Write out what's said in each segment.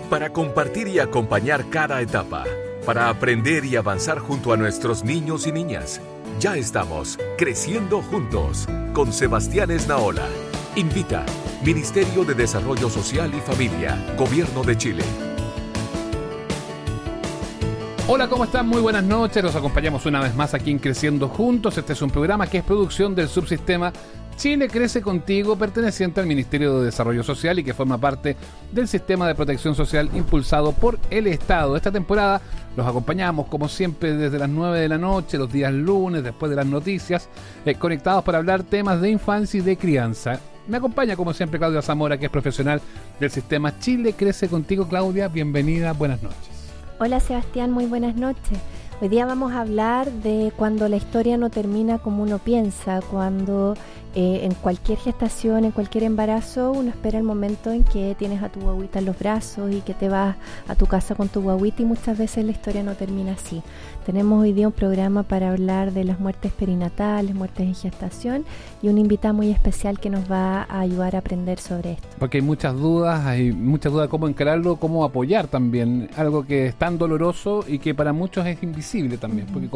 para compartir y acompañar cada etapa, para aprender y avanzar junto a nuestros niños y niñas. Ya estamos creciendo juntos con Sebastián Esnaola. Invita Ministerio de Desarrollo Social y Familia, Gobierno de Chile. Hola, ¿cómo están? Muy buenas noches. Los acompañamos una vez más aquí en Creciendo Juntos. Este es un programa que es producción del subsistema Chile Crece Contigo, perteneciente al Ministerio de Desarrollo Social y que forma parte del sistema de protección social impulsado por el Estado. Esta temporada los acompañamos, como siempre, desde las 9 de la noche, los días lunes, después de las noticias, conectados para hablar temas de infancia y de crianza. Me acompaña, como siempre, Claudia Zamora, que es profesional del sistema Chile Crece Contigo. Claudia, bienvenida, buenas noches. Hola Sebastián, muy buenas noches. Hoy día vamos a hablar de cuando la historia no termina como uno piensa, cuando en cualquier gestación, en cualquier embarazo, uno espera el momento en que tienes a tu guagüita en los brazos y que te vas a tu casa con tu guagüita, y muchas veces la historia no termina así. Tenemos hoy día un programa para hablar de las muertes perinatales, muertes en gestación, y una invitada muy especial que nos va a ayudar a aprender sobre esto. Porque hay muchas dudas de cómo encararlo, cómo apoyar también, algo que es tan doloroso y que para muchos es invisible también, porque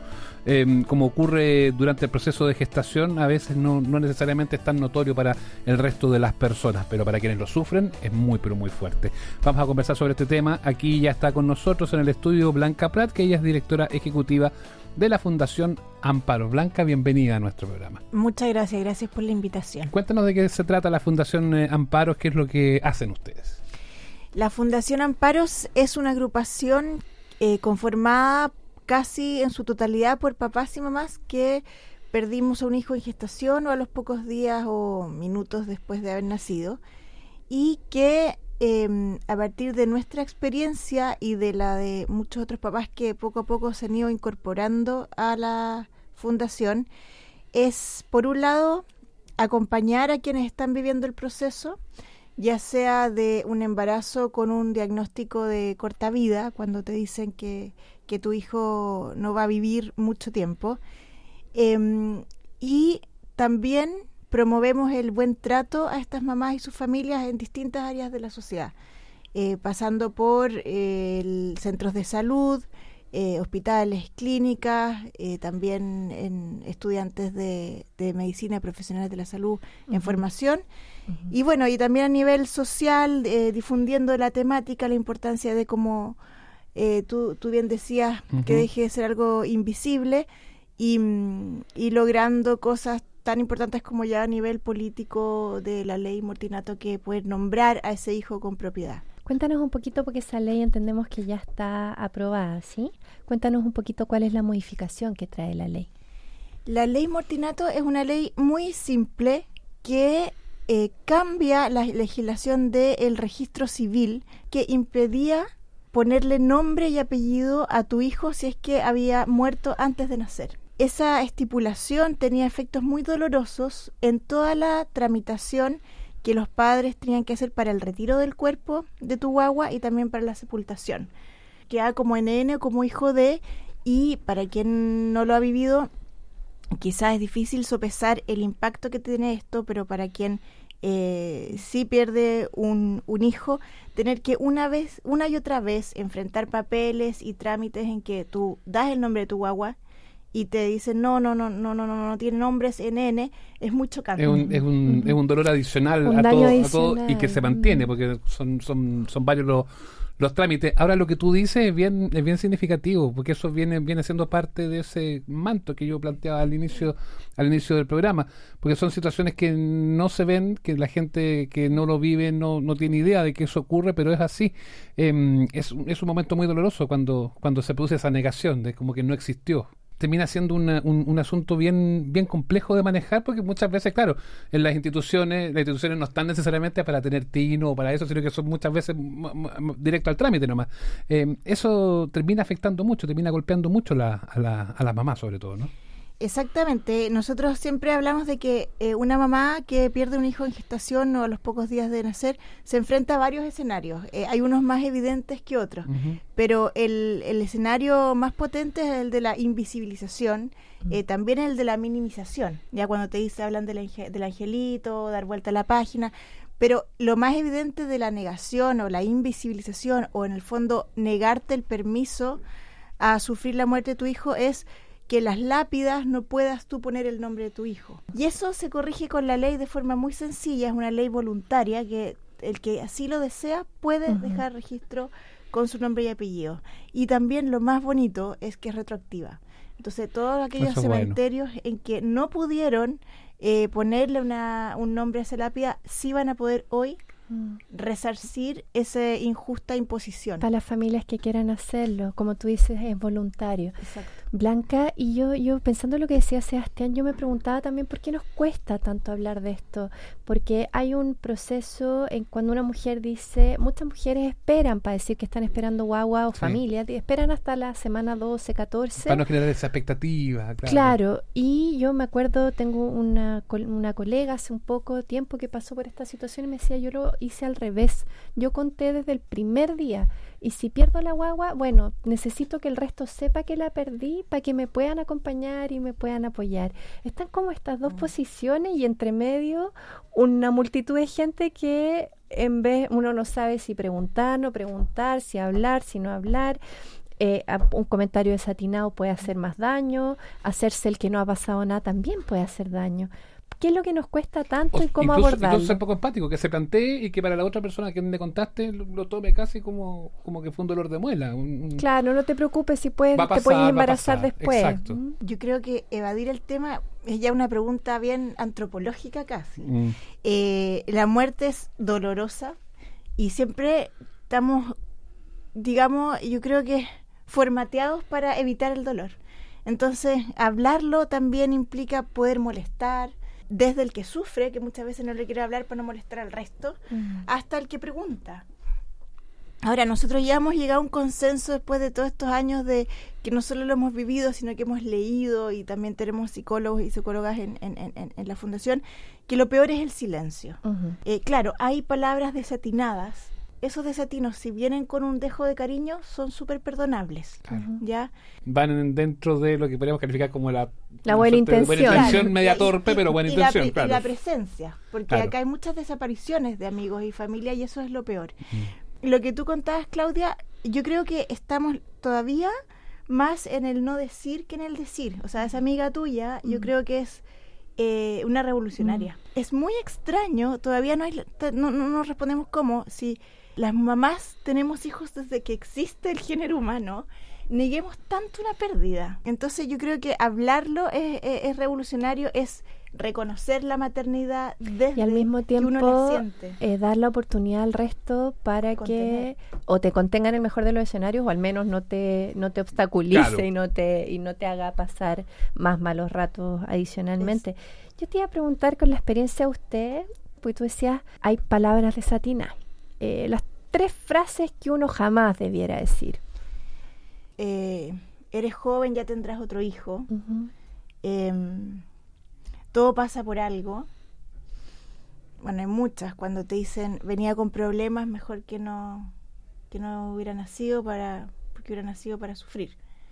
como ocurre durante el proceso de gestación, a veces no necesariamente es tan notorio para el resto de las personas, pero para quienes lo sufren es muy, pero muy fuerte. Vamos a conversar sobre este tema. Aquí ya está con nosotros en el estudio Blanca Prat, que ella es directora ejecutiva de la Fundación Amparo. Blanca, bienvenida a nuestro programa. Muchas gracias por la invitación. Cuéntanos de qué se trata la Fundación Amparo, qué es lo que hacen ustedes. La Fundación Amparos es una agrupación conformada casi en su totalidad por papás y mamás que perdimos a un hijo en gestación o a los pocos días o minutos después de haber nacido, y que a partir de nuestra experiencia y de la de muchos otros papás que poco a poco se han ido incorporando a la fundación, es por un lado acompañar a quienes están viviendo el proceso, ya sea de un embarazo con un diagnóstico de corta vida, cuando te dicen que tu hijo no va a vivir mucho tiempo, y también promovemos el buen trato a estas mamás y sus familias en distintas áreas de la sociedad, pasando por centros de salud, hospitales, clínicas, también en estudiantes de medicina, profesionales de la salud en formación, y bueno, y también a nivel social, difundiendo la temática, la importancia de cómo tú bien decías, que deje de ser algo invisible, y logrando cosas tan importantes como ya a nivel político de la ley Mortinato, que poder nombrar a ese hijo con propiedad. Cuéntanos un poquito, porque esa ley entendemos que ya está aprobada, ¿sí? Cuéntanos un poquito cuál es la modificación que trae la ley. La ley Mortinato es una ley muy simple que cambia la legislación del registro civil, que impedía ponerle nombre y apellido a tu hijo si es que había muerto antes de nacer. Esa estipulación tenía efectos muy dolorosos en toda la tramitación que los padres tenían que hacer para el retiro del cuerpo de tu guagua y también para la sepultación. Queda como NN o como hijo de, y para quien no lo ha vivido, quizás es difícil sopesar el impacto que tiene esto, pero para quien sí pierde un hijo, tener que una y otra vez enfrentar papeles y trámites en que tú das el nombre de tu guagua y te dicen no tiene nombres NN, es muy chocante. Es un dolor adicional a todo y que se mantiene, porque son varios los trámites. Ahora, lo que tú dices es bien significativo, porque eso viene siendo parte de ese manto que yo planteaba al inicio del programa, porque son situaciones que no se ven, que la gente que no lo vive no tiene idea de que eso ocurre, pero es así. Es un momento muy doloroso cuando se produce esa negación de como que no existió. Termina siendo un asunto bien complejo de manejar, porque muchas veces, claro, en las instituciones no están necesariamente para tener tino o para eso, sino que son muchas veces directo al trámite nomás. Eso termina afectando mucho, termina golpeando mucho a la mamá, sobre todo, ¿no? Exactamente. Nosotros siempre hablamos de que una mamá que pierde un hijo en gestación o a los pocos días de nacer se enfrenta a varios escenarios. Hay unos más evidentes que otros, pero el escenario más potente es el de la invisibilización, también el de la minimización. Ya cuando hablan del angelito, dar vuelta a la página, Pero lo más evidente de la negación o la invisibilización o en el fondo negarte el permiso a sufrir la muerte de tu hijo es que en las lápidas no puedas tú poner el nombre de tu hijo. Y eso se corrige con la ley de forma muy sencilla, es una ley voluntaria que el que así lo desea puede dejar registro con su nombre y apellido. Y también lo más bonito es que es retroactiva. Entonces todos aquellos cementerios en que no pudieron ponerle un nombre a esa lápida, sí van a poder hoy resarcir esa injusta imposición. Para las familias que quieran hacerlo, como tú dices, es voluntario. Exacto. Blanca, y yo pensando en lo que decía Sebastián, yo me preguntaba también por qué nos cuesta tanto hablar de esto, porque hay un proceso en cuando una mujer dice, muchas mujeres esperan para decir que están esperando guagua o familia, esperan hasta la semana 12, 14. Para no generar esa expectativa. Claro, y yo me acuerdo, tengo una colega hace un poco tiempo que pasó por esta situación y me decía, yo lo hice al revés, yo conté desde el primer día, y si pierdo la guagua, bueno, necesito que el resto sepa que la perdí para que me puedan acompañar y me puedan apoyar. Están como estas dos posiciones y entre medio una multitud de gente que en vez uno no sabe si preguntar, no preguntar, si hablar, si no hablar. Un comentario desatinado puede hacer más daño, hacerse el que no ha pasado nada también puede hacer daño. ¿Qué es lo que nos cuesta tanto y cómo abordarlo? Incluso ser poco empático, que se plantee y que para la otra persona que me contaste lo tome casi como que fue un dolor de muela. Claro, no te preocupes si te puedes embarazar después. Exacto. Yo creo que evadir el tema es ya una pregunta bien antropológica casi. La muerte es dolorosa y siempre estamos, digamos, yo creo que formateados para evitar el dolor. Entonces, hablarlo también implica poder molestar, desde el que sufre, que muchas veces no le quiere hablar para no molestar al resto, hasta el que pregunta. Ahora, nosotros ya hemos llegado a un consenso después de todos estos años de que no solo lo hemos vivido, sino que hemos leído y también tenemos psicólogos y psicólogas en la fundación, que lo peor es el silencio. Claro, hay palabras desatinadas. Esos desatinos, si vienen con un dejo de cariño, son súper perdonables. ¿Ya? Van dentro de lo que podríamos calificar como la buena intención. Buena intención media torpe, pero buena intención. Y la presencia, porque acá hay muchas desapariciones de amigos y familia y eso es lo peor. Lo que tú contabas, Claudia, yo creo que estamos todavía más en el no decir que en el decir. O sea, esa amiga tuya, yo creo que es una revolucionaria. Es muy extraño, todavía no respondemos cómo, si las mamás tenemos hijos desde que existe el género humano, neguemos tanto una pérdida. Entonces yo creo que hablarlo es revolucionario, es reconocer la maternidad desde y al mismo tiempo que uno la siente. Dar la oportunidad al resto para que o te contenga en el mejor de los escenarios o al menos no te obstaculice y no te haga pasar más malos ratos adicionalmente. Yo te iba a preguntar con la experiencia de usted, pues tú decías, hay palabras desatinadas. Las 3 frases que uno jamás debiera decir. Eres joven, ya tendrás otro hijo. Todo pasa por algo. Bueno, hay muchas. Cuando te dicen venía con problemas, mejor que no hubiera nacido porque hubiera nacido para sufrir.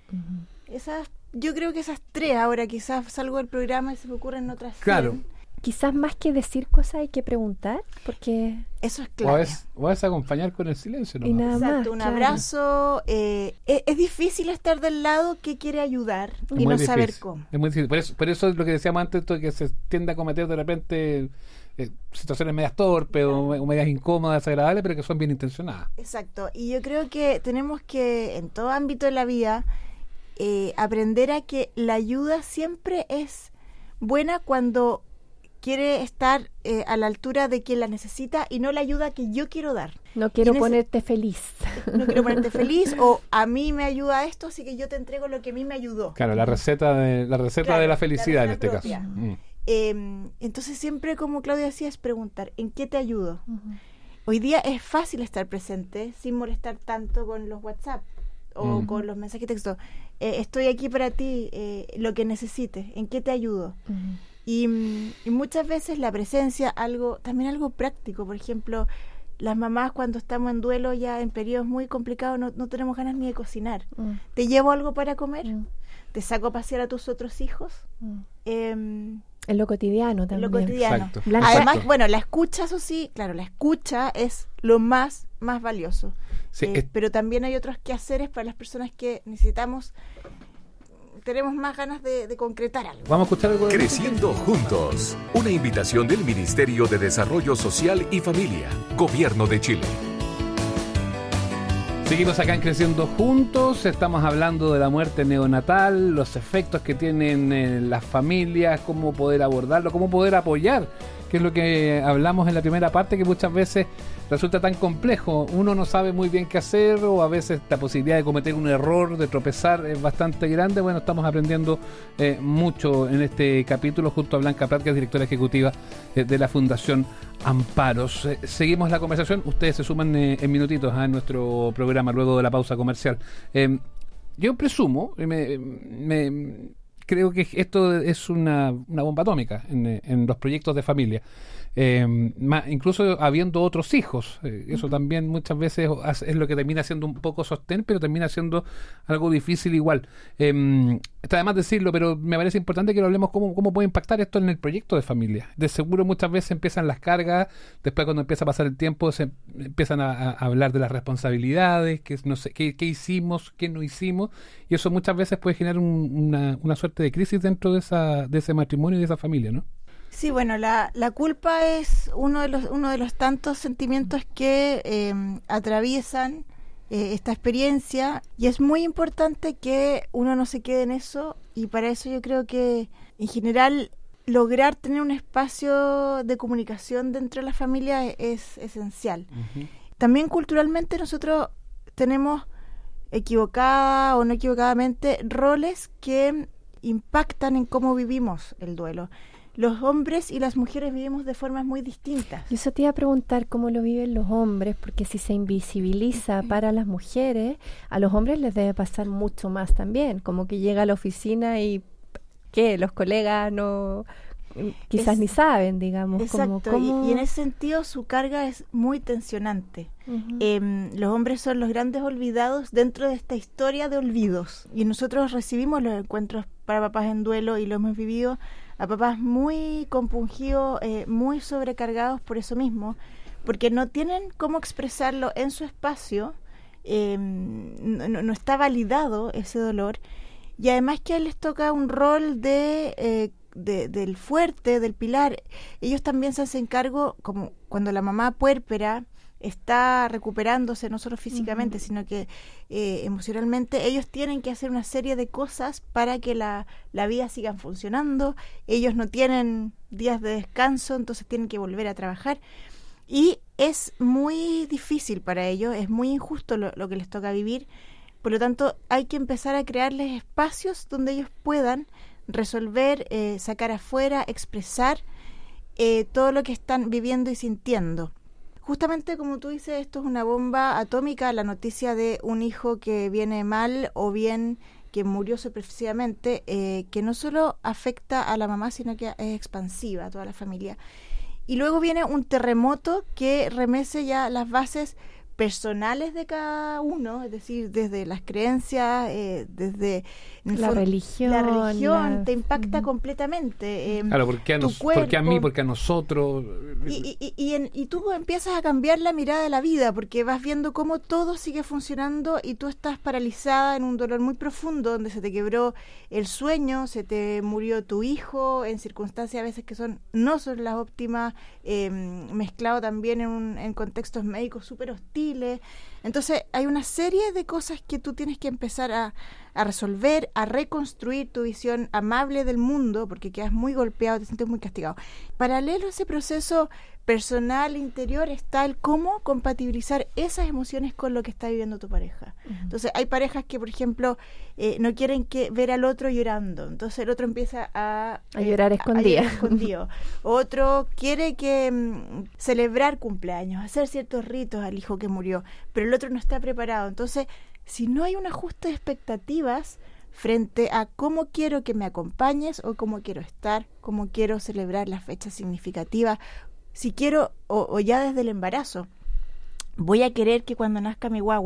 Yo creo que esas 3, ahora quizás salgo del programa y se me ocurren otras 100. Claro. Quizás más que decir cosas hay que preguntar, porque eso es clave. O es acompañar con el silencio, ¿no? Y nada más, un abrazo. Es difícil estar del lado que quiere ayudar y no saber cómo. Es muy difícil. Por eso es lo que decíamos antes, que se tiende a cometer de repente situaciones medias torpes o medias incómodas, desagradables, pero que son bien intencionadas. Exacto. Y yo creo que tenemos que, en todo ámbito de la vida, aprender a que la ayuda siempre es buena cuando quiere estar a la altura de quien la necesita y no la ayuda que yo quiero dar. No quiero ponerte feliz. No quiero ponerte feliz o a mí me ayuda esto, así que yo te entrego lo que a mí me ayudó. Claro, la receta de la felicidad en este propia. caso. Entonces siempre, como Claudia decía, es preguntar, ¿en qué te ayudo? Hoy día es fácil estar presente sin molestar tanto con los WhatsApp o con los mensajes de texto. Estoy aquí para ti, lo que necesites, ¿en qué te ayudo? Y muchas veces la presencia, también algo práctico. Por ejemplo, las mamás cuando estamos en duelo ya en periodos muy complicados no tenemos ganas ni de cocinar. ¿Te llevo algo para comer? te saco a pasear a tus otros hijos. En lo cotidiano también. En lo cotidiano. Exacto. Además, bueno, la escucha, eso sí, claro, la escucha es lo más valioso. Sí, pero también hay otros quehaceres para las personas que tenemos más ganas de concretar algo. Vamos a escuchar algo de Creciendo Juntos, una invitación del Ministerio de Desarrollo Social y Familia, Gobierno de Chile. Seguimos acá en Creciendo Juntos, estamos hablando de la muerte neonatal, los efectos que tienen en las familias, cómo poder abordarlo, cómo poder apoyar, que es lo que hablamos en la primera parte, que muchas veces resulta tan complejo, uno no sabe muy bien qué hacer, o a veces la posibilidad de cometer un error, de tropezar, es bastante grande. Bueno, estamos aprendiendo mucho en este capítulo junto a Blanca Prat, que es directora ejecutiva de la Fundación Amparos. Seguimos la conversación, ustedes se suman en minutitos a nuestro programa luego de la pausa comercial. Yo presumo, creo que esto es una bomba atómica en los proyectos de familia. Incluso habiendo otros hijos, eso también muchas veces es lo que termina siendo un poco sostén, pero termina siendo algo difícil igual. Está de más decirlo, pero me parece importante que lo hablemos cómo puede impactar esto en el proyecto de familia. De seguro muchas veces empiezan las cargas, después cuando empieza a pasar el tiempo se empiezan a hablar de las responsabilidades, que no sé, qué hicimos, qué no hicimos, y eso muchas veces puede generar una suerte de crisis dentro de ese matrimonio y de esa familia, ¿no? Sí, bueno, la culpa es uno de los tantos sentimientos que atraviesan esta experiencia, y es muy importante que uno no se quede en eso, y para eso yo creo que en general lograr tener un espacio de comunicación dentro de la familia es esencial. Uh-huh. También culturalmente nosotros tenemos, equivocada o no equivocadamente, roles que impactan en cómo vivimos el duelo. Los hombres y las mujeres vivimos de formas muy distintas. Y eso te iba a preguntar cómo lo viven los hombres, porque si se invisibiliza para las mujeres, a los hombres les debe pasar mucho más también, como que llega a la oficina y ¿qué? Los colegas no quizás ni saben, digamos. Exacto, ¿cómo? Y en ese sentido su carga es muy tensionante. Uh-huh. Los hombres son los grandes olvidados dentro de esta historia de olvidos, y nosotros recibimos los encuentros para papás en duelo y lo hemos vivido a papás muy compungidos, muy sobrecargados por eso mismo, porque no tienen cómo expresarlo en su espacio, no está validado ese dolor, y además que a él les toca un rol del fuerte, del pilar. Ellos también se hacen cargo, como cuando la mamá puérpera está recuperándose, no solo físicamente, uh-huh, sino que emocionalmente, ellos tienen que hacer una serie de cosas para que la vida siga funcionando. Ellos no tienen días de descanso, entonces tienen que volver a trabajar, y es muy difícil para ellos, es muy injusto lo que les toca vivir. Por lo tanto, hay que empezar a crearles espacios donde ellos puedan resolver, sacar afuera, expresar todo lo que están viviendo y sintiendo. Justamente como tú dices, esto es una bomba atómica, la noticia de un hijo que viene mal o bien que murió sorpresivamente, que no solo afecta a la mamá, sino que es expansiva a toda la familia. Y luego viene un terremoto que remece ya las bases personales de cada uno, es decir, desde las creencias, desde la religión te impacta completamente. Claro, porque a mí, porque a nosotros. Y tú empiezas a cambiar la mirada de la vida, porque vas viendo cómo todo sigue funcionando y tú estás paralizada en un dolor muy profundo, donde se te quebró el sueño, se te murió tu hijo, en circunstancias a veces que no son las óptimas, mezclado también en contextos médicos súper hostiles. Entonces hay una serie de cosas que tú tienes que empezar a resolver, a reconstruir tu visión amable del mundo, porque quedas muy golpeado, te sientes muy castigado. Paralelo a ese proceso personal, interior, está el cómo compatibilizar esas emociones con lo que está viviendo tu pareja. Uh-huh. Entonces hay parejas que, por ejemplo, no quieren ver al otro llorando, entonces el otro empieza a llorar escondido. Otro quiere celebrar cumpleaños, hacer ciertos ritos al hijo que murió, pero el otro no está preparado. Entonces, si no hay un ajuste de expectativas frente a cómo quiero que me acompañes o cómo quiero estar, cómo quiero celebrar las fechas significativas, si quiero, o ya desde el embarazo, voy a querer que cuando nazca mi guagua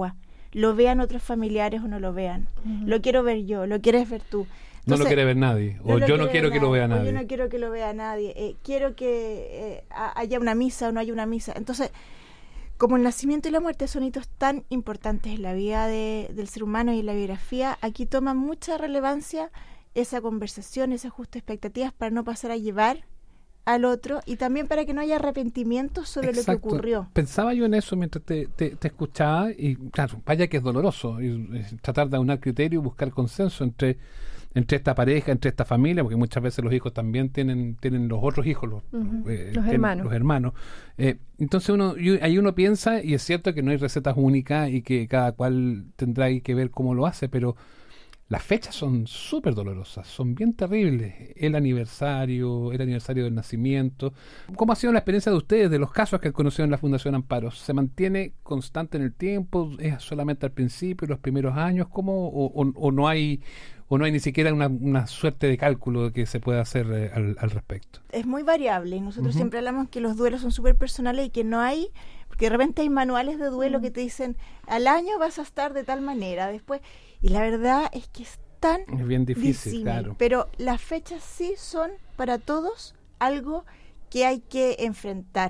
lo vean otros familiares o no lo vean. Lo quiero ver yo, lo quieres ver tú. Entonces, no lo quiere ver nadie, o yo no quiero que lo vea nadie. Yo no quiero que lo vea nadie. Quiero que haya una misa o no haya una misa. Entonces, como el nacimiento y la muerte son hitos tan importantes en la vida del ser humano y en la biografía, aquí toma mucha relevancia esa conversación, ese ajuste de expectativas para no pasar a llevar al otro y también para que no haya arrepentimiento sobre lo que ocurrió. Pensaba yo en eso mientras te escuchaba y claro, vaya que es doloroso y tratar de aunar criterio y buscar consenso entre esta pareja, entre esta familia, porque muchas veces los hijos también tienen los otros hijos, los hermanos. Entonces ahí uno piensa, y es cierto que no hay recetas únicas y que cada cual tendrá que ver cómo lo hace, pero las fechas son súper dolorosas, son bien terribles. El aniversario del nacimiento. ¿Cómo ha sido la experiencia de ustedes, de los casos que han conocido en la Fundación Amparo? ¿Se mantiene constante en el tiempo? ¿Es solamente al principio, los primeros años? ¿Cómo? ¿O no hay ni siquiera una suerte de cálculo que se pueda hacer al respecto? Es muy variable y nosotros siempre hablamos que los duelos son súper personales y que no hay, porque de repente hay manuales de duelo que te dicen al año vas a estar de tal manera, después, y la verdad es que es bien difícil, claro. Pero las fechas sí son para todos algo que hay que enfrentar.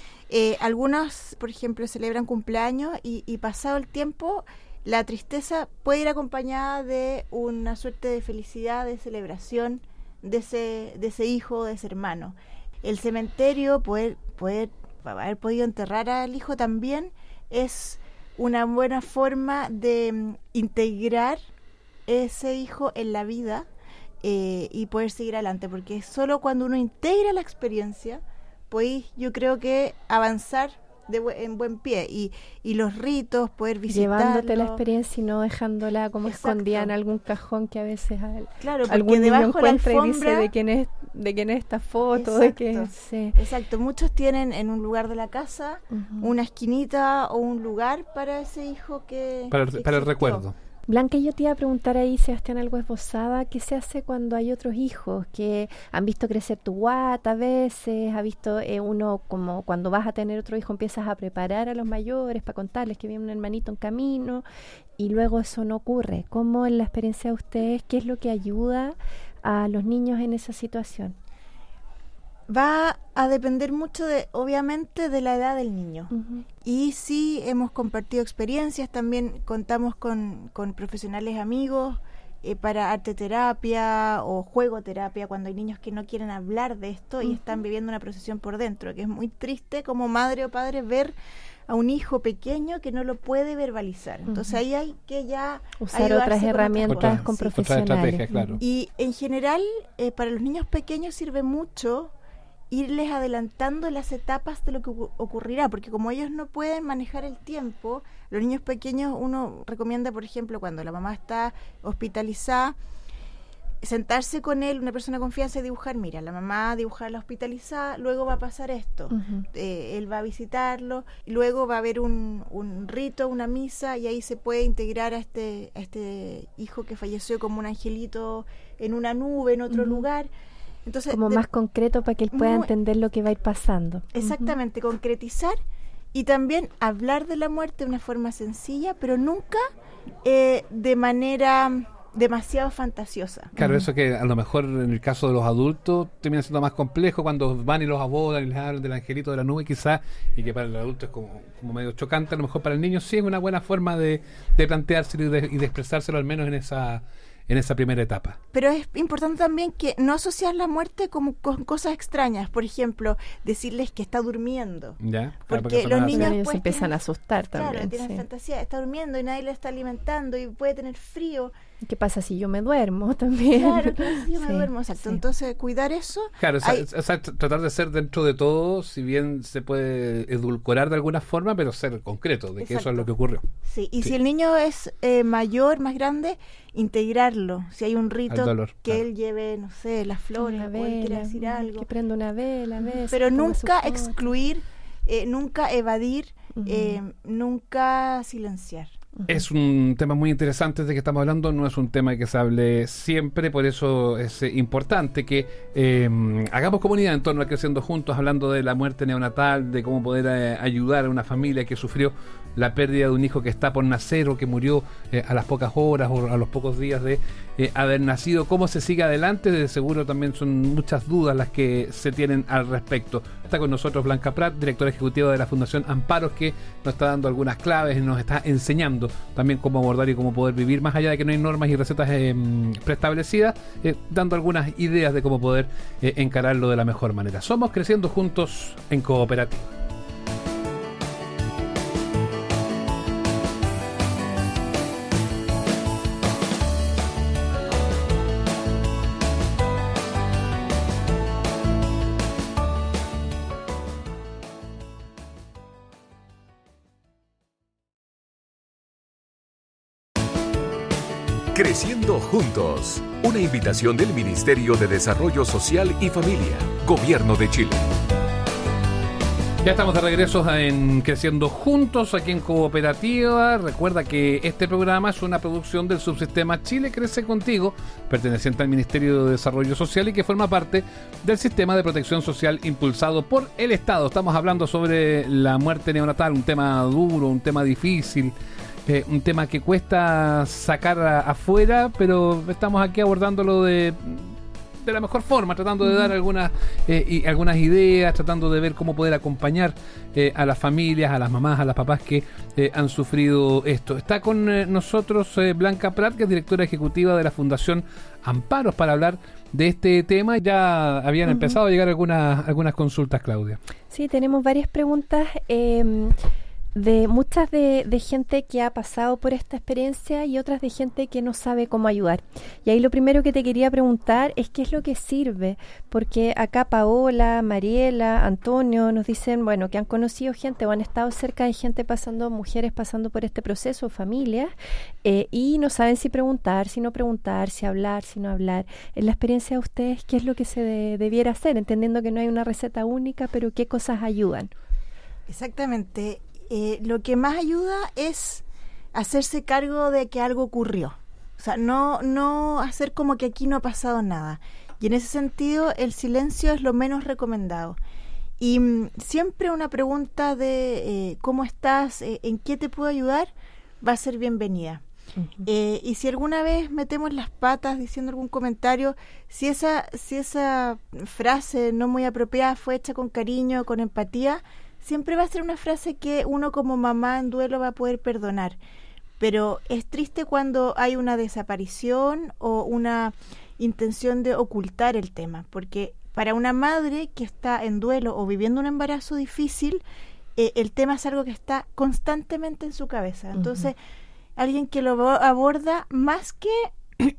Algunos, por ejemplo, celebran cumpleaños y pasado el tiempo la tristeza puede ir acompañada de una suerte de felicidad, de celebración de ese hijo, de ese hermano. El cementerio, poder haber podido enterrar al hijo también es una buena forma de integrar ese hijo en la vida y poder seguir adelante, porque solo cuando uno integra la experiencia, podéis, yo creo que avanzar en buen pie y los ritos, poder visitarlo. Llevándote la experiencia y no dejándola como escondida en algún cajón que a veces algún niño encuentra y dice de quién es esta foto. Exacto, muchos tienen en un lugar de la casa una esquinita o un lugar para ese hijo para el recuerdo. Blanca, yo te iba a preguntar ahí, Sebastián, algo esbozada, ¿qué se hace cuando hay otros hijos que han visto crecer tu guata a veces, ha visto uno como cuando vas a tener otro hijo empiezas a preparar a los mayores para contarles que viene un hermanito en camino y luego eso no ocurre? ¿Cómo en la experiencia de ustedes, qué es lo que ayuda a los niños en esa situación? Va a depender mucho obviamente de la edad del niño. Y sí hemos compartido experiencias, también contamos con profesionales amigos para arteterapia o juegoterapia cuando hay niños que no quieren hablar de esto y están viviendo una procesión por dentro, que es muy triste como madre o padre ver a un hijo pequeño que no lo puede verbalizar. Entonces ahí hay que ya usar otras herramientas con profesionales. Otra estrategia, claro. Y en general para los niños pequeños sirve mucho irles adelantando las etapas de lo que ocurrirá, porque como ellos no pueden manejar el tiempo, los niños pequeños uno recomienda, por ejemplo, cuando la mamá está hospitalizada, sentarse con él, una persona de confianza, y dibujar, mira, la mamá dibujar la hospitalizada, luego va a pasar esto, él va a visitarlo, luego va a haber un rito, una misa, y ahí se puede integrar a este hijo que falleció como un angelito en una nube, en otro lugar. Entonces, como más concreto para que él pueda entender lo que va a ir pasando. Exactamente, concretizar y también hablar de la muerte de una forma sencilla, pero nunca de manera demasiado fantasiosa. Claro, eso que a lo mejor en el caso de los adultos termina siendo más complejo cuando van y los abordan y les hablan del angelito de la nube quizás, y que para el adulto es como medio chocante, a lo mejor para el niño sí es una buena forma de planteárselo y de expresárselo al menos en esa primera etapa. Pero es importante también que no asociar la muerte como con cosas extrañas. Por ejemplo, decirles que está durmiendo. ¿Ya? Porque los niños se empiezan a asustar también. Claro, tienen fantasía, está durmiendo y nadie le está alimentando y puede tener frío. ¿Qué pasa si yo me duermo también? Claro, ¿qué pasa si yo me duermo? Exacto. Entonces, cuidar eso. Claro, tratar de ser dentro de todo, si bien se puede edulcorar de alguna forma, pero ser concreto, de que eso es lo que ocurrió. Sí, y si el niño es mayor, más grande, integrarlo. Si hay un rito que él lleve, no sé, las flores, o él quiere decir algo. Que prenda una vela, pero nunca excluir, nunca evadir, nunca silenciar. Es un tema muy interesante de que estamos hablando, no es un tema que se hable siempre, por eso es importante que hagamos comunidad en torno a Creciendo Juntos, hablando de la muerte neonatal, de cómo poder ayudar a una familia que sufrió la pérdida de un hijo que está por nacer o que murió a las pocas horas o a los pocos días de haber nacido. ¿Cómo se sigue adelante? De seguro también son muchas dudas las que se tienen al respecto. Está con nosotros Blanca Prat, directora ejecutiva de la Fundación Amparos, que nos está dando algunas claves y nos está enseñando también cómo abordar y cómo poder vivir, más allá de que no hay normas y recetas preestablecidas, dando algunas ideas de cómo poder encararlo de la mejor manera. Somos Creciendo Juntos en Cooperativa. Creciendo Juntos, una invitación del Ministerio de Desarrollo Social y Familia, Gobierno de Chile. Ya estamos de regreso en Creciendo Juntos, aquí en Cooperativa. Recuerda que este programa es una producción del subsistema Chile Crece Contigo, perteneciente al Ministerio de Desarrollo Social y que forma parte del sistema de protección social impulsado por el Estado. Estamos hablando sobre la muerte neonatal, un tema duro, un tema difícil, un tema que cuesta sacar afuera, pero estamos aquí abordándolo de la mejor forma, tratando de dar algunas ideas, tratando de ver cómo poder acompañar a las familias, a las mamás, a las papás que han sufrido esto. Está con nosotros Blanca Prat, que es directora ejecutiva de la Fundación Amparos, para hablar de este tema. Ya habían empezado a llegar algunas consultas, Claudia. Sí, tenemos varias preguntas de muchas de gente que ha pasado por esta experiencia y otras de gente que no sabe cómo ayudar. Y ahí lo primero que te quería preguntar es qué es lo que sirve, porque acá Paola, Mariela, Antonio nos dicen, bueno, que han conocido gente o han estado cerca de gente mujeres pasando por este proceso, familias, y no saben si preguntar, si no preguntar, si hablar, si no hablar. En la experiencia de ustedes, ¿qué es lo que se debiera hacer? Entendiendo que no hay una receta única, pero ¿qué cosas ayudan? Exactamente. Lo que más ayuda es hacerse cargo de que algo ocurrió. O sea, no hacer como que aquí no ha pasado nada. Y en ese sentido, el silencio es lo menos recomendado. Y siempre una pregunta de ¿cómo estás? ¿En qué te puedo ayudar? Va a ser bienvenida. Uh-huh. Y si alguna vez metemos las patas diciendo algún comentario, si esa frase no muy apropiada fue hecha con cariño, con empatía, siempre va a ser una frase que uno como mamá en duelo va a poder perdonar. Pero es triste cuando hay una desaparición o una intención de ocultar el tema, porque para una madre que está en duelo o viviendo un embarazo difícil, el tema es algo que está constantemente en su cabeza. Entonces, alguien que lo aborda más que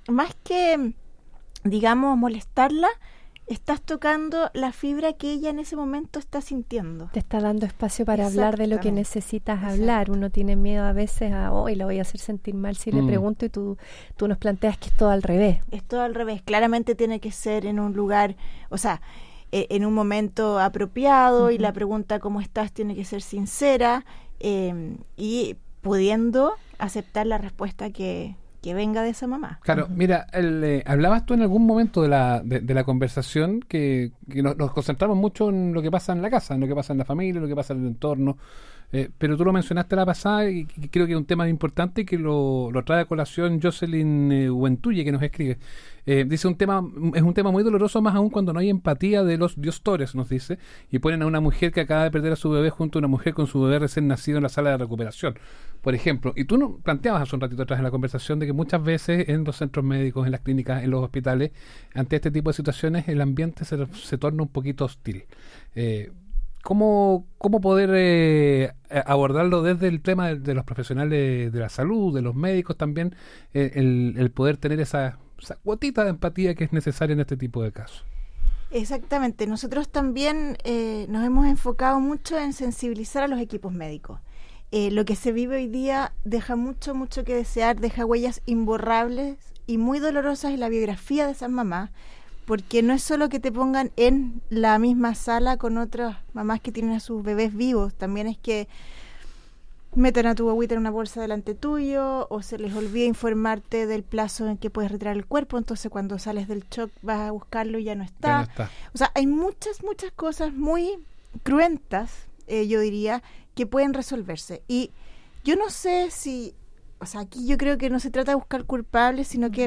digamos, molestarla, estás tocando la fibra que ella en ese momento está sintiendo. Te está dando espacio para hablar de lo que necesitas hablar. Uno tiene miedo a veces hoy la voy a hacer sentir mal si le pregunto, y tú nos planteas que es todo al revés. Es todo al revés. Claramente tiene que ser en un lugar, o sea, en un momento apropiado, y la pregunta ¿cómo estás? Tiene que ser sincera y pudiendo aceptar la respuesta que venga de esa mamá. Claro, mira, hablabas tú en algún momento de la conversación que nos concentramos mucho en lo que pasa en la casa, en lo que pasa en la familia, en lo que pasa en el entorno, pero tú lo mencionaste la pasada y creo que es un tema importante y que lo trae a colación Jocelyn Huentuye, que nos escribe. Dice es un tema muy doloroso, más aún cuando no hay empatía de los diostores, nos dice, y ponen a una mujer que acaba de perder a su bebé junto a una mujer con su bebé recién nacido en la sala de recuperación, por ejemplo. Y tú nos planteabas hace un ratito atrás en la conversación de que muchas veces en los centros médicos, en las clínicas, en los hospitales, ante este tipo de situaciones el ambiente se torna un poquito hostil. ¿Cómo poder abordarlo desde el tema de los profesionales de la salud, de los médicos también, el poder tener esa cuotita de empatía que es necesaria en este tipo de casos? Exactamente. Nosotros también nos hemos enfocado mucho en sensibilizar a los equipos médicos. Lo que se vive hoy día deja mucho que desear, deja huellas imborrables y muy dolorosas en la biografía de esas mamás, porque no es solo que te pongan en la misma sala con otras mamás que tienen a sus bebés vivos, también es que metan a tu guaguita en una bolsa delante tuyo, o se les olvida informarte del plazo en que puedes retirar el cuerpo, entonces cuando sales del shock vas a buscarlo y ya no está. Ya no está. O sea, hay muchas cosas muy cruentas, yo diría, que pueden resolverse. Y yo no sé si, o sea, aquí yo creo que no se trata de buscar culpables, sino que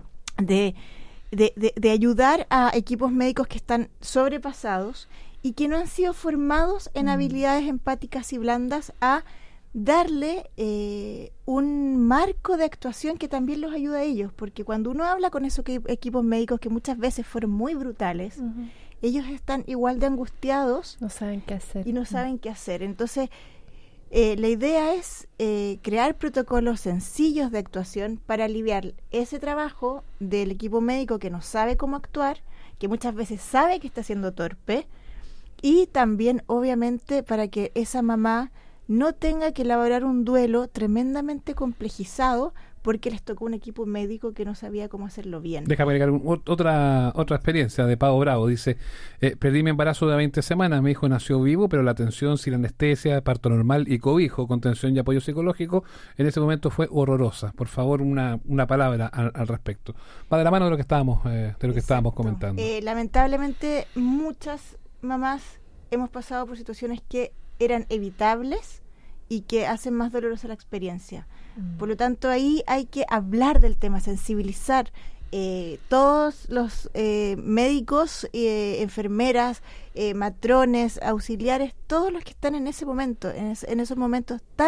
de ayudar a equipos médicos que están sobrepasados y que no han sido formados en habilidades empáticas y blandas a darle un marco de actuación que también los ayuda a ellos, porque cuando uno habla con esos equipos médicos que muchas veces fueron muy brutales, ellos están igual de angustiados, no saben qué hacer y no saben qué hacer. Entonces la idea es crear protocolos sencillos de actuación para aliviar ese trabajo del equipo médico que no sabe cómo actuar, que muchas veces sabe que está siendo torpe, y también obviamente para que esa mamá no tenga que elaborar un duelo tremendamente complejizado porque les tocó un equipo médico que no sabía cómo hacerlo bien. Déjame agregar otra experiencia de Pavo Bravo. Dice, perdí mi embarazo de 20 semanas, mi hijo nació vivo, pero la atención sin anestesia, parto normal y cobijo, contención y apoyo psicológico, en ese momento fue horrorosa. Por favor, una palabra al respecto. Va de la mano de lo que estábamos comentando. Lamentablemente, muchas mamás hemos pasado por situaciones que eran evitables y que hacen más dolorosa la experiencia. Por lo tanto, ahí hay que hablar del tema, sensibilizar. Todos los médicos, enfermeras, matrones, auxiliares, todos los que están en ese momento, en esos momentos tan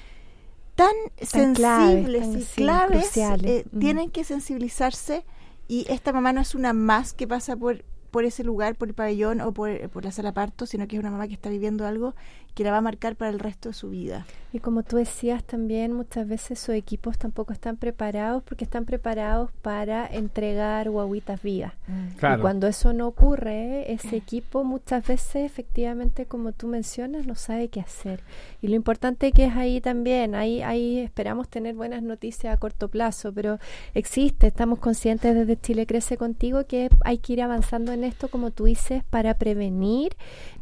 sensibles y claves, tienen que sensibilizarse, y esta mamá no es una más que pasa por ese lugar, por el pabellón o por la sala parto, sino que es una mamá que está viviendo algo que la va a marcar para el resto de su vida. Y como tú decías también, muchas veces sus equipos tampoco están preparados porque están preparados para entregar guaguitas vivas. Claro. Y cuando eso no ocurre, ese equipo muchas veces, efectivamente, como tú mencionas, no sabe qué hacer. Y lo importante que es ahí también, ahí esperamos tener buenas noticias a corto plazo, pero estamos conscientes desde Chile Crece Contigo que hay que ir avanzando en esto, como tú dices, para prevenir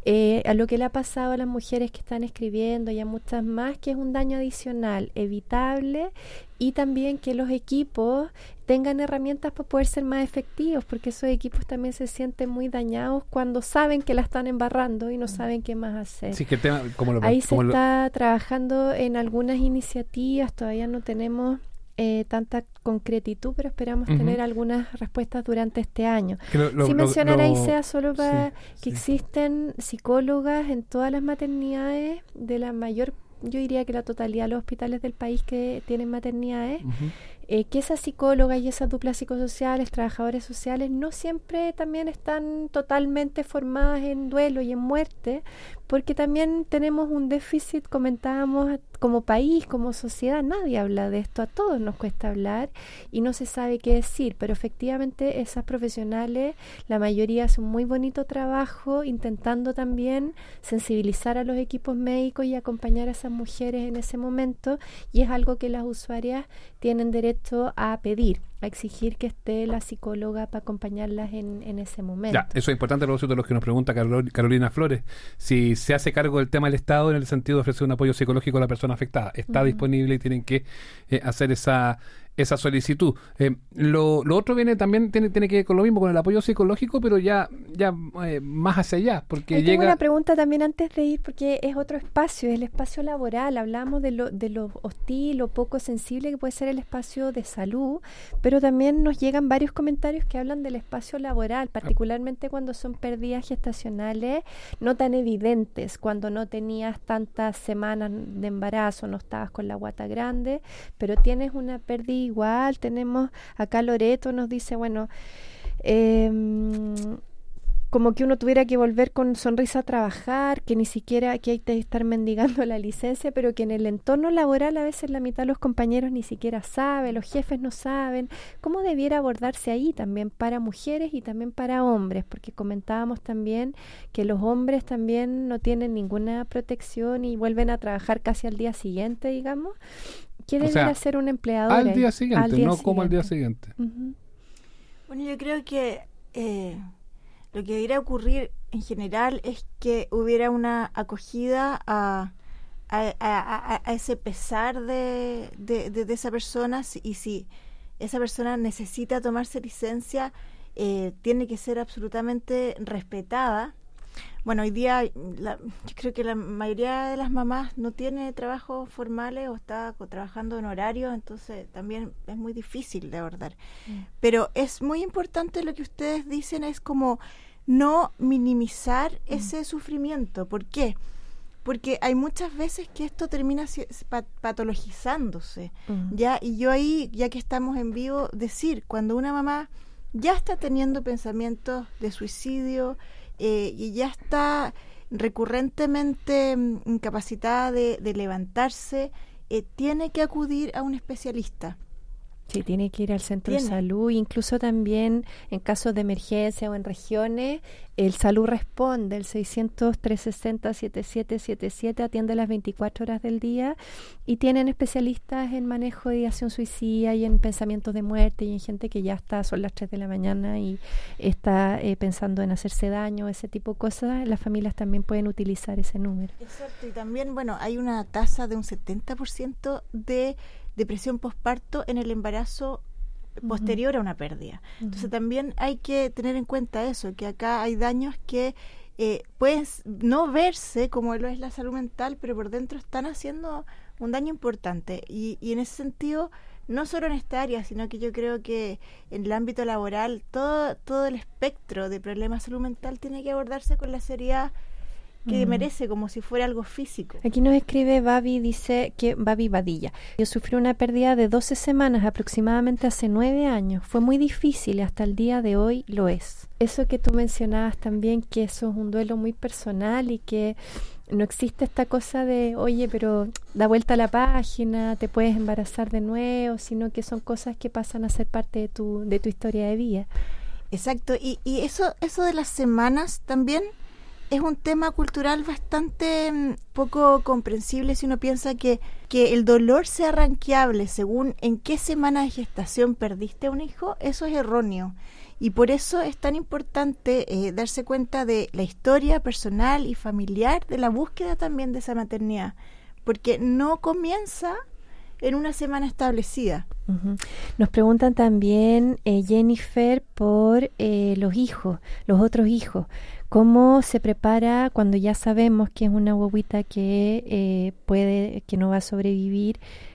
a lo que le ha pasado a las mujeres que están escribiendo y a muchas más, que es un daño adicional, evitable, y también que los equipos tengan herramientas para poder ser más efectivos, porque esos equipos también se sienten muy dañados cuando saben que la están embarrando y no saben qué más hacer. Sí, que el tema, está trabajando en algunas iniciativas, todavía no tenemos tanta concretitud, pero esperamos tener algunas respuestas durante este año. Sin mencionar ahí sea solo para que existen psicólogas en todas las maternidades de la mayor, yo diría que la totalidad de los hospitales del país que tienen maternidades, que esas psicólogas y esas duplas psicosociales, trabajadores sociales, no siempre también están totalmente formadas en duelo y en muerte, porque también tenemos un déficit, comentábamos, como país, como sociedad, nadie habla de esto, a todos nos cuesta hablar y no se sabe qué decir, pero efectivamente esas profesionales, la mayoría hacen un muy bonito trabajo intentando también sensibilizar a los equipos médicos y acompañar a esas mujeres en ese momento, y es algo que las usuarias tienen derecho a pedir, a exigir que esté la psicóloga para acompañarlas en ese momento. Ya, eso es importante a propósito de los que nos pregunta Carolina Flores, si se hace cargo del tema del Estado en el sentido de ofrecer un apoyo psicológico a la persona afectada. Está disponible y tienen que hacer esa solicitud. Lo otro tiene que ver con lo mismo, con el apoyo psicológico, pero ya más hacia allá, porque tengo una pregunta también antes de ir, porque es otro espacio, es el espacio laboral. Hablamos de lo hostil o poco sensible que puede ser el espacio de salud, pero también nos llegan varios comentarios que hablan del espacio laboral, particularmente cuando son pérdidas gestacionales no tan evidentes, cuando no tenías tantas semanas de embarazo, no estabas con la guata grande, pero tienes una pérdida igual. Tenemos acá Loreto nos dice, bueno, como que uno tuviera que volver con sonrisa a trabajar, que ni siquiera que hay que estar mendigando la licencia, pero que en el entorno laboral a veces la mitad de los compañeros ni siquiera sabe, los jefes no saben. ¿Cómo debiera abordarse ahí también para mujeres y también para hombres? Porque comentábamos también que los hombres también no tienen ninguna protección y vuelven a trabajar casi al día siguiente, digamos. ¿Qué debería hacer un empleador al día siguiente, como al día siguiente? Bueno, yo creo que lo que debería ocurrir en general es que hubiera una acogida a a ese pesar de esa persona, y si esa persona necesita tomarse licencia, tiene que ser absolutamente respetada. Bueno, hoy día yo creo que la mayoría de las mamás no tiene trabajos formales o está trabajando en horario, entonces también es muy difícil de abordar. Pero es muy importante lo que ustedes dicen, es como no minimizar ese sufrimiento. ¿Por qué? Porque hay muchas veces que esto termina patologizándose, ¿ya? Y yo ahí, ya que estamos en vivo, decir, cuando una mamá ya está teniendo pensamientos de suicidio, y ya está recurrentemente incapacitada de levantarse, tiene que acudir a un especialista. Sí, tiene que ir al centro de salud, incluso también en casos de emergencia o en regiones, el Salud responde, el 600-360-7777, atiende las 24 horas del día y tienen especialistas en manejo de ideación suicida y en pensamientos de muerte y en gente que ya son las 3 de la mañana y está pensando en hacerse daño, ese tipo de cosas. Las familias también pueden utilizar ese número. Exacto, y también, bueno, hay una tasa de un 70% de depresión posparto en el embarazo posterior a una pérdida. Entonces también hay que tener en cuenta eso, que acá hay daños que pueden no verse como lo es la salud mental, pero por dentro están haciendo un daño importante. Y en ese sentido, no solo en esta área, sino que yo creo que en el ámbito laboral, todo el espectro de problemas de salud mental tiene que abordarse con la seriedad que merece, como si fuera algo físico. Aquí nos escribe Babi, dice que Babi Badilla: yo sufrí una pérdida de 12 semanas aproximadamente hace 9 años. Fue muy difícil y hasta el día de hoy lo es. Eso que tú mencionabas también, que eso es un duelo muy personal y que no existe esta cosa de, oye, pero da vuelta a la página, te puedes embarazar de nuevo, sino que son cosas que pasan a ser parte de tu historia de vida. Exacto, y eso de las semanas también es un tema cultural bastante poco comprensible si uno piensa que el dolor sea ranqueable según en qué semana de gestación perdiste a un hijo. Eso es erróneo. Y por eso es tan importante darse cuenta de la historia personal y familiar, de la búsqueda también de esa maternidad, porque no comienza en una semana establecida. Nos preguntan también, Jennifer, por los hijos, los otros hijos. ¿Cómo se prepara cuando ya sabemos que es una guaguita que que no va a sobrevivir?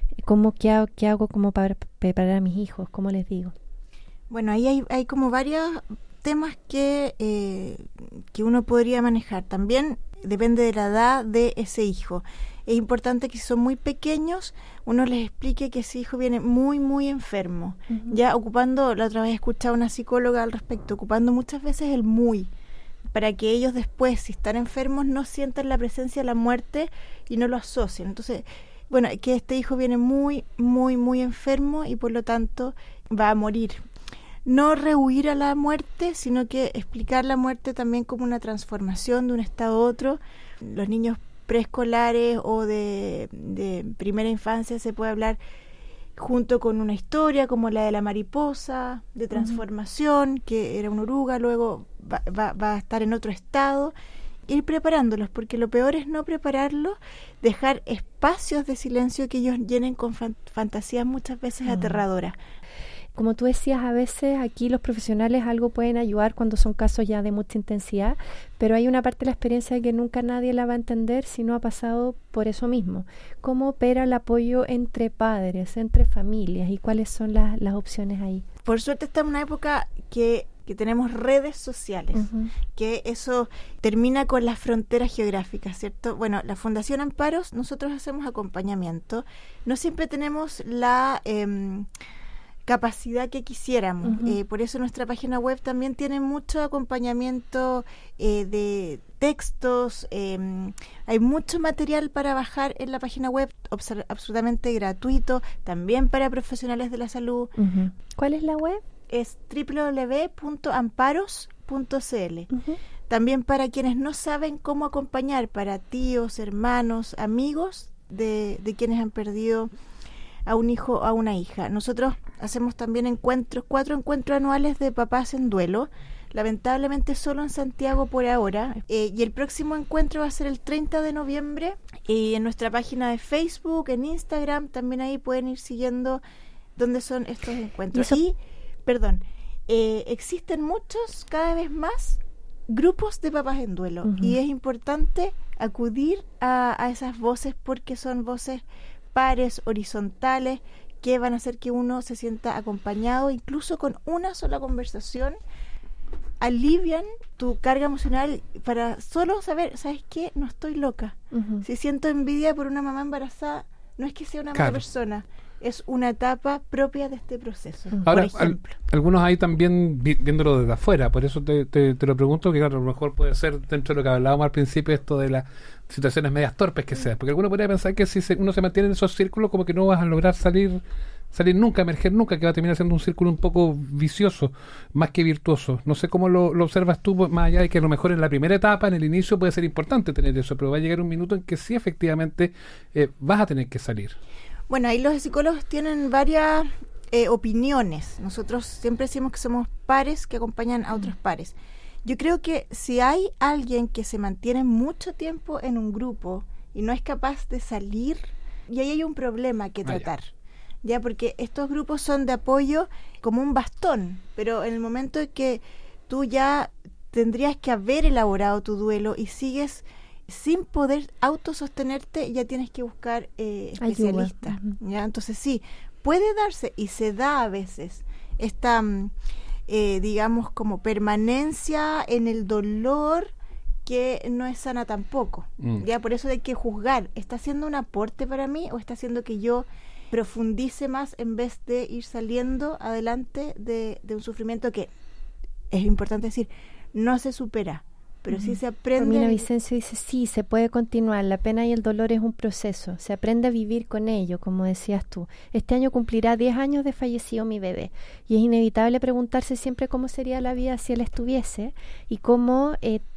¿Qué hago como para preparar a mis hijos? ¿Cómo les digo? Bueno, ahí hay como varios temas que uno podría manejar. También depende de la edad de ese hijo. Es importante que si son muy pequeños, uno les explique que ese hijo viene muy, muy enfermo. Ya ocupando, la otra vez escuchaba a una psicóloga al respecto, ocupando muchas veces el muy, para que ellos después, si están enfermos, no sientan la presencia de la muerte y no lo asocien. Entonces, bueno, que este hijo viene muy, muy, muy enfermo y por lo tanto va a morir. No rehuir a la muerte, sino que explicar la muerte también como una transformación de un estado a otro. Los niños preescolares o de primera infancia se puede hablar junto con una historia como la de la mariposa, de transformación, que era una oruga, luego va a estar en otro estado. Ir preparándolos, porque lo peor es no prepararlos, dejar espacios de silencio que ellos llenen con fantasías muchas veces aterradoras. Como tú decías, a veces aquí los profesionales algo pueden ayudar cuando son casos ya de mucha intensidad, pero hay una parte de la experiencia que nunca nadie la va a entender si no ha pasado por eso mismo. ¿Cómo opera el apoyo entre padres, entre familias y cuáles son las opciones ahí? Por suerte estamos en una época que tenemos redes sociales, que eso termina con las fronteras geográficas, ¿cierto? Bueno, la Fundación Amparos, nosotros hacemos acompañamiento. No siempre tenemos la capacidad que quisiéramos. Por eso nuestra página web también tiene mucho acompañamiento de textos. Hay mucho material para bajar en la página web, absolutamente gratuito, también para profesionales de la salud. ¿Cuál es la web? Es www.amparos.cl. También para quienes no saben cómo acompañar, para tíos, hermanos, amigos de quienes han perdido a un hijo o a una hija. Nosotros hacemos también 4 encuentros anuales de papás en duelo. lamentablemente solo en Santiago por ahora, y el próximo encuentro va a ser el 30 de noviembre, y en nuestra página de Facebook, en Instagram, también ahí pueden ir siguiendo dónde son estos encuentros. Existen muchos, cada vez más, grupos de papás en duelo, y es importante acudir a esas voces porque son voces pares, horizontales, que van a hacer que uno se sienta acompañado, incluso con una sola conversación alivian tu carga emocional para solo saber, ¿sabes qué? No estoy loca. Si siento envidia por una mamá embarazada, no es que sea una mala persona, es una etapa propia de este proceso. Ahora, por ejemplo. Algunos hay también viéndolo desde afuera, por eso te lo pregunto, que claro, a lo mejor puede ser dentro de lo que hablábamos al principio, esto de las situaciones medias torpes que sea, porque alguno podría pensar que si uno se mantiene en esos círculos, como que no vas a lograr salir nunca, emerger nunca, que va a terminar siendo un círculo un poco vicioso, más que virtuoso. No sé cómo lo observas tú, más allá de que a lo mejor en la primera etapa, en el inicio, puede ser importante tener eso, pero va a llegar un minuto en que sí, efectivamente, vas a tener que salir. Bueno, ahí los psicólogos tienen varias opiniones. Nosotros siempre decimos que somos pares que acompañan a otros pares. Yo creo que si hay alguien que se mantiene mucho tiempo en un grupo y no es capaz de salir, y ahí hay un problema que tratar. Ya, porque estos grupos son de apoyo como un bastón, pero en el momento en que tú ya tendrías que haber elaborado tu duelo y sigues sin poder autosostenerte, ya tienes que buscar especialistas. ¿Ya? Entonces sí, puede darse y se da a veces esta, digamos, como permanencia en el dolor que no es sana tampoco. Ya, por eso hay que juzgar, ¿está haciendo un aporte para mí o está haciendo que yo profundice más en vez de ir saliendo adelante de un sufrimiento que, es importante decir, no se supera, pero sí se aprende. Romina Vicencio dice, sí, se puede continuar, la pena y el dolor es un proceso, se aprende a vivir con ello, como decías tú. Este año cumplirá 10 años de fallecido mi bebé, y es inevitable preguntarse siempre cómo sería la vida si él estuviese, y cómo...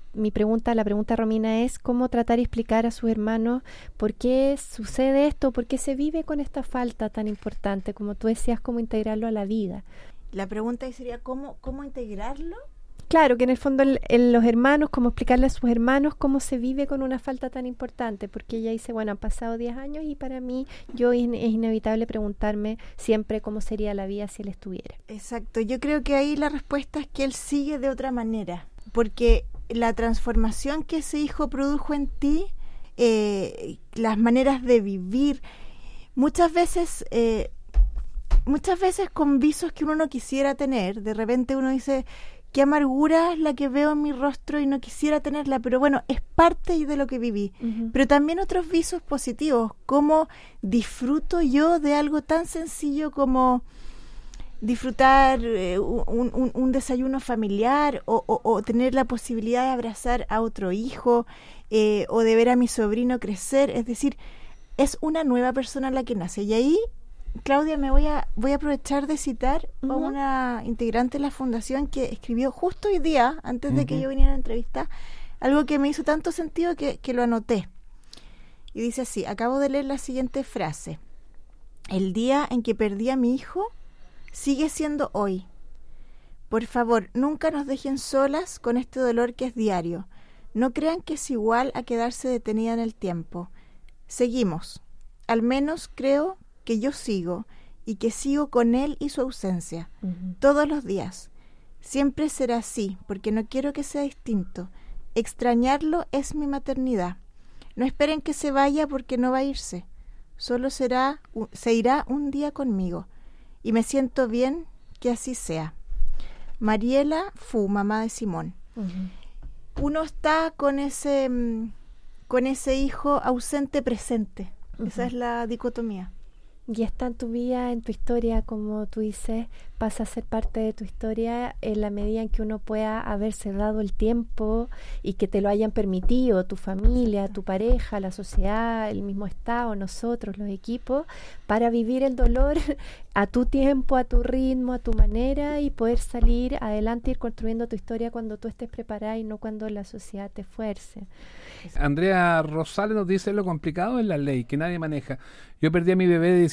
la pregunta, Romina, es cómo tratar y explicar a sus hermanos por qué sucede esto, por qué se vive con esta falta tan importante, como tú decías, cómo integrarlo a la vida. La pregunta ahí sería ¿cómo integrarlo? Claro, que en el fondo los hermanos, cómo explicarle a sus hermanos cómo se vive con una falta tan importante, porque ella dice, bueno, han pasado 10 años y para mí es inevitable preguntarme siempre cómo sería la vida si él estuviera. Exacto, yo creo que ahí la respuesta es que él sigue de otra manera, porque la transformación que ese hijo produjo en ti, las maneras de vivir, muchas veces con visos que uno no quisiera tener, de repente uno dice, qué amargura es la que veo en mi rostro y no quisiera tenerla, pero bueno, es parte de lo que viví. Pero también otros visos positivos, como disfruto yo de algo tan sencillo como disfrutar un desayuno familiar o tener la posibilidad de abrazar a otro hijo o de ver a mi sobrino crecer. Es decir, es una nueva persona la que nace. Y ahí, Claudia, me voy a aprovechar de citar a una integrante de la fundación que escribió justo hoy día, antes de que yo viniera a la entrevista, algo que me hizo tanto sentido que lo anoté. Y dice así, acabo de leer la siguiente frase: el día en que perdí a mi hijo sigue siendo hoy. Por favor, nunca nos dejen solas con este dolor que es diario. No crean que es igual a quedarse detenida en el tiempo. Seguimos. Al menos creo que yo sigo y que sigo con él y su ausencia. Todos los días. Siempre será así, porque no quiero que sea distinto. Extrañarlo es mi maternidad. No esperen que se vaya porque no va a irse. Solo se irá un día conmigo. Y me siento bien que así sea. Mariela Fu, mamá de Simón. Uno está con ese hijo ausente presente. Esa es la dicotomía. Y está en tu vida, en tu historia, como tú dices, pasa a ser parte de tu historia en la medida en que uno pueda haberse dado el tiempo y que te lo hayan permitido, tu familia, tu pareja, la sociedad, el mismo Estado, nosotros, los equipos, para vivir el dolor a tu tiempo, a tu ritmo, a tu manera y poder salir adelante, ir construyendo tu historia cuando tú estés preparada y no cuando la sociedad te fuerce. Andrea Rosales nos dice, lo complicado es la ley, que nadie maneja. Yo perdí a mi bebé de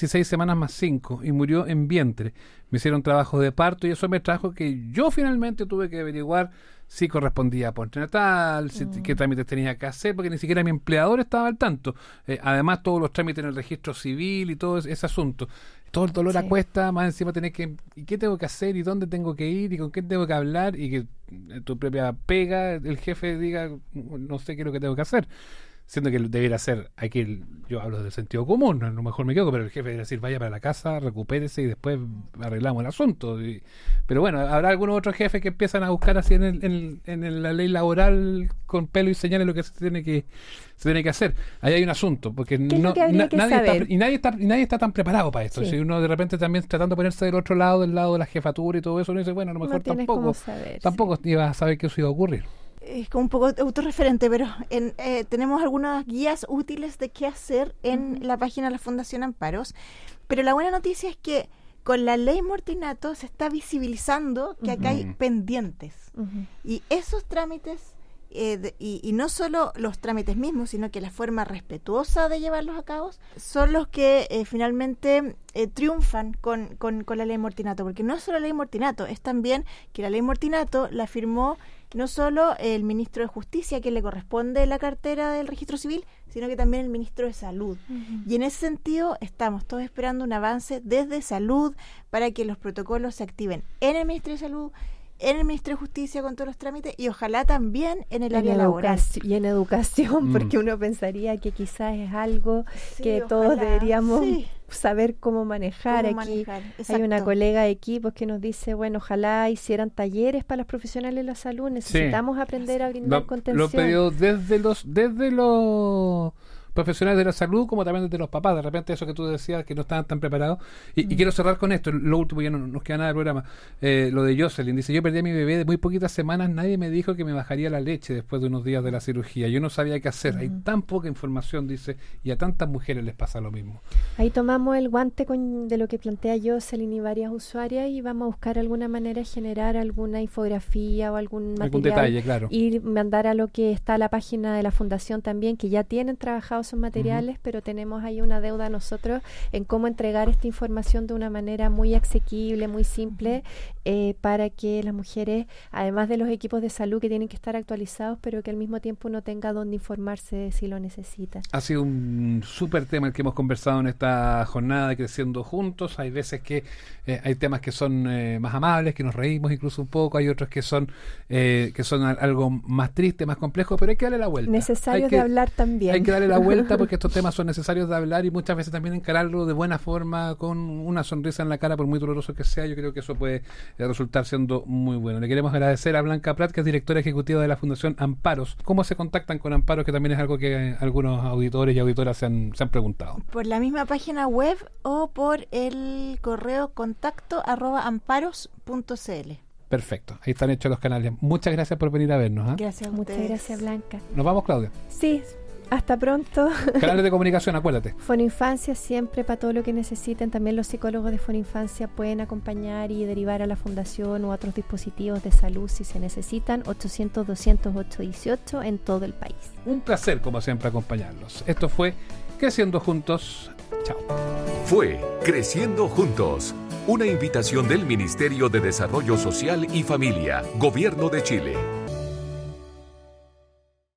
16 semanas más 5 y murió en vientre. Me hicieron trabajos de parto y eso me trajo que yo finalmente tuve que averiguar si correspondía a postnatal, qué trámites tenía que hacer, porque ni siquiera mi empleador estaba al tanto. Además, todos los trámites en el registro civil y todo ese asunto. Todo el dolor a cuesta, más encima tenés que... ¿Y qué tengo que hacer? ¿Y dónde tengo que ir? ¿Y con quién tengo que hablar? Y que tu propia pega, el jefe diga, no sé qué es lo que tengo que hacer. Siendo que debiera ser, aquí yo hablo del sentido común, a lo mejor me equivoco, pero el jefe debería decir, vaya para la casa, recupérese y después arreglamos el asunto. Pero bueno, habrá algunos otros jefes que empiezan a buscar así en la ley laboral con pelo y señales lo que se tiene que hacer. Ahí hay un asunto, porque nadie está tan preparado para esto. Sí. Si uno de repente también tratando de ponerse del otro lado, del lado de la jefatura y todo eso, uno dice, bueno, a lo mejor tampoco iba a saber que eso iba a ocurrir. Es como un poco autorreferente, pero tenemos algunas guías útiles de qué hacer en la página de la Fundación Amparos. Pero la buena noticia es que con la ley Mortinato se está visibilizando que acá hay pendientes. Y esos trámites, y no solo los trámites mismos, sino que la forma respetuosa de llevarlos a cabo, son los que finalmente triunfan con la ley Mortinato. Porque no es solo la ley Mortinato, es también que la ley Mortinato la firmó no solo el ministro de Justicia, que le corresponde la cartera del registro civil, sino que también el ministro de Salud. Y en ese sentido estamos todos esperando un avance desde Salud para que los protocolos se activen en el Ministerio de Salud, en el Ministerio de Justicia con todos los trámites y ojalá también en el área laboral. Y en educación, porque uno pensaría que quizás es algo que todos deberíamos saber cómo manejar. Aquí hay una colega de equipos que nos dice, bueno, ojalá hicieran talleres para los profesionales de la salud, necesitamos aprender a brindar contención. Lo pedido desde los profesionales de la salud como también desde los papás, de repente eso que tú decías que no estaban tan preparados y quiero cerrar con esto, lo último, ya no nos queda nada del programa, lo de Jocelyn, dice, yo perdí a mi bebé de muy poquitas semanas, nadie me dijo que me bajaría la leche después de unos días de la cirugía, yo no sabía qué hacer, hay tan poca información, dice, y a tantas mujeres les pasa lo mismo. Ahí tomamos el guante de lo que plantea Jocelyn y varias usuarias y vamos a buscar alguna manera de generar alguna infografía o algún material, detalle, claro, y mandar a lo que está a la página de la Fundación también, que ya tienen trabajados esos materiales, pero tenemos ahí una deuda nosotros en cómo entregar esta información de una manera muy asequible, muy simple, para que las mujeres, además de los equipos de salud que tienen que estar actualizados, pero que al mismo tiempo uno tenga dónde informarse si lo necesita. Ha sido un súper tema el que hemos conversado en esta jornada de Creciendo Juntos. Hay veces que hay temas que son más amables, que nos reímos incluso un poco, hay otros que son algo más triste, más complejo, pero hay que darle la vuelta. Necesarios de hablar también. Hay que darle la vuelta porque estos temas son necesarios de hablar y muchas veces también encararlo de buena forma, con una sonrisa en la cara, por muy doloroso que sea. Yo creo que eso puede resultar siendo muy bueno. Le queremos agradecer a Blanca Prat, que es directora ejecutiva de la Fundación Amparos. ¿Cómo se contactan con Amparos? Que también es algo que algunos auditores y auditoras se han preguntado. Por la misma página web o por el correo contacto@amparos.cl. Perfecto, ahí están hechos los canales. Muchas gracias por venir a vernos. Gracias a ustedes. Muchas gracias, Blanca. ¿Nos vamos, Claudia? Sí. Hasta pronto. Canales de comunicación, acuérdate. Fonoinfancia siempre para todo lo que necesiten. También los psicólogos de Fonoinfancia pueden acompañar y derivar a la fundación o a otros dispositivos de salud si se necesitan. 800-200-818 en todo el país. Un placer, como siempre, acompañarlos. Esto fue Creciendo Juntos. Chao. Fue Creciendo Juntos, una invitación del Ministerio de Desarrollo Social y Familia, Gobierno de Chile.